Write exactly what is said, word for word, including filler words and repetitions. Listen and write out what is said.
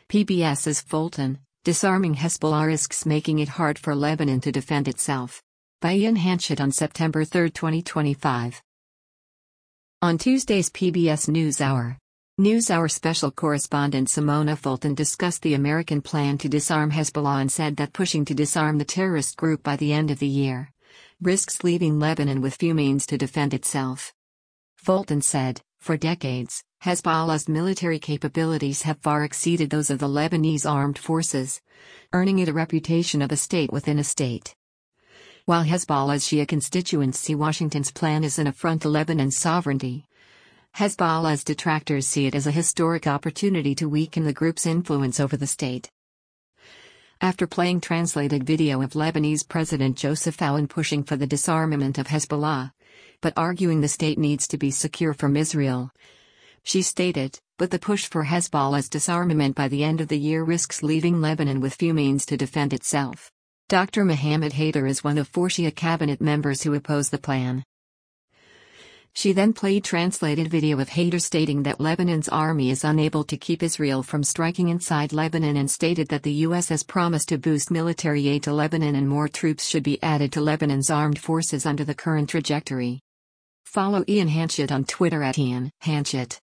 PBS's Fulton, disarming Hezbollah risks making it hard for Lebanon to defend itself. By Ian Hanchett on September third, twenty twenty-five. On Tuesday's P B S NewsHour, NewsHour special correspondent Simona Fulton discussed the American plan to disarm Hezbollah and said that pushing to disarm the terrorist group by the end of the year risks leaving Lebanon with few means to defend itself. Fulton said, "For decades, Hezbollah's military capabilities have far exceeded those of the Lebanese armed forces, earning it a reputation of a state within a state." While Hezbollah's Shia constituents see Washington's plan as an affront to Lebanon's sovereignty, Hezbollah's detractors see it as a historic opportunity to weaken the group's influence over the state. After playing translated video of Lebanese President Joseph Aoun pushing for the disarmament of Hezbollah, but arguing the state needs to be secure from Israel, she stated, "But the push for Hezbollah's disarmament by the end of the year risks leaving Lebanon with few means to defend itself." Doctor Mohammed Haider is one of four Shia cabinet members who oppose the plan. She then played translated video of Haider stating that Lebanon's army is unable to keep Israel from striking inside Lebanon and stated that the U S has promised to boost military aid to Lebanon and more troops should be added to Lebanon's armed forces under the current trajectory. Follow Ian Hanchett on Twitter at Ian Hanchett.